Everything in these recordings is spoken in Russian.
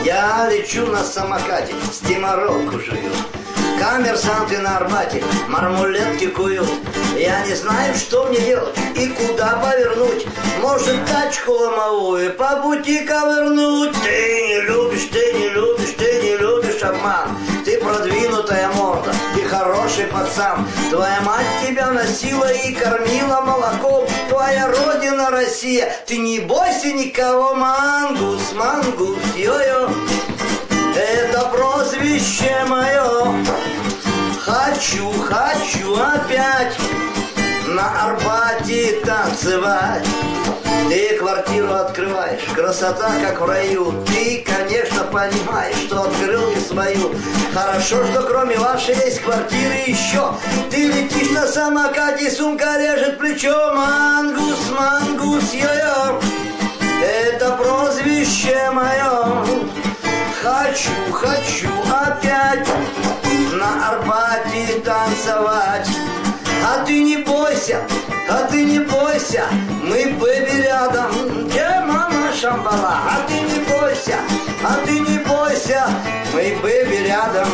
Я лечу на самокате, стиморолку жую. Коммерсанты на Арбате мармулетки куют. Я не знаю, что мне делать и куда повернуть. Может, тачку ломовую по пути ковырнуть. Ты не любишь, ты не любишь, ты не любишь обман. Ты продвинутая морда, ты хороший пацан. Твоя мать тебя носила и кормила молоком. Твоя родина Россия, ты не бойся никого. Мангус, мангус, йо-йо, это прозвище мое. Хочу, хочу опять на Арбате танцевать. Ты квартиру открываешь, красота как в раю. Ты, конечно, понимаешь, что открыл не свою. Хорошо, что кроме вашей есть квартиры еще. Ты летишь на самокате, сумка режет плечо. Мангус, мангус, йо-йо, это прозвище мое. Хочу, хочу опять на Арбате танцевать. А ты не бойся, а ты не бойся, мы бэби рядом. Где мама Шамбала? А ты не бойся, а ты не бойся, мы бэби рядом.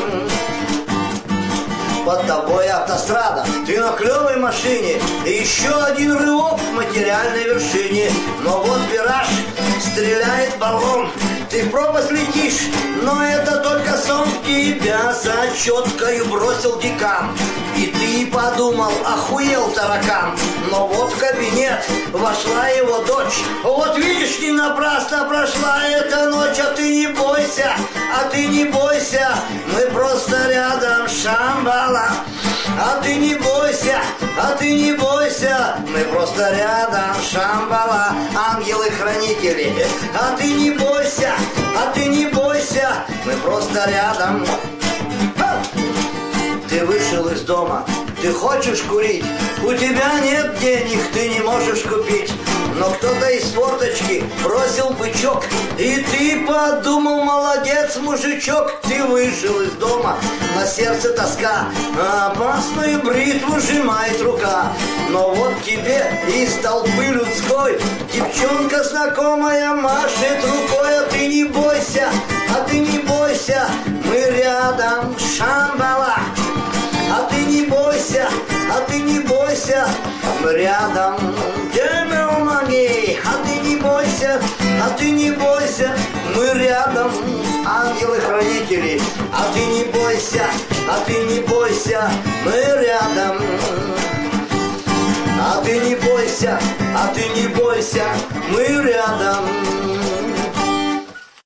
Под тобой автострада, ты на клевой машине. И еще один рывок к материальной вершине. Но вот вираж, стреляет баллон. Ты в пропасть летишь, но это только сон. Тебя за четкою бросил декан. И ты подумал, охуел таракан. Но вот в кабинет вошла его дочь. Вот видишь, не напрасно прошла эта ночь. А ты не бойся, а ты не бойся, мы просто рядом, Шамбала. А ты не бойся, а ты не бойся, мы просто рядом, Шамбала. Ангелы-хранители, а ты не бойся, а ты не бойся, мы просто рядом. Ты вышел из дома, ты хочешь курить, у тебя нет денег, ты не можешь купить. Но кто-то из форточки бросил бычок, и ты подумал, молодец, мужичок. Ты вышел из дома, на сердце тоска, а опасную бритву сжимает рука. Но вот тебе из толпы людской девчонка знакомая машет рукой. А ты не бойся, а ты не бойся, мы рядом, Шамбала. А ты не бойся, а ты не бойся, мы рядом. А ты не бойся, а ты не бойся, мы рядом, ангелы-хранители. А ты не бойся, а ты не бойся, мы рядом. А ты не бойся, а ты не бойся, мы рядом.